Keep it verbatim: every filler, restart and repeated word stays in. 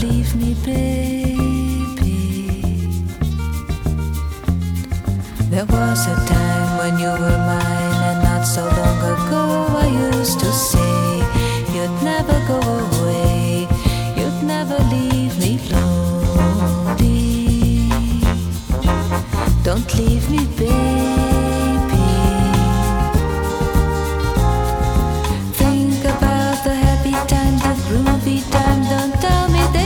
leave me, baby. There was a time when you were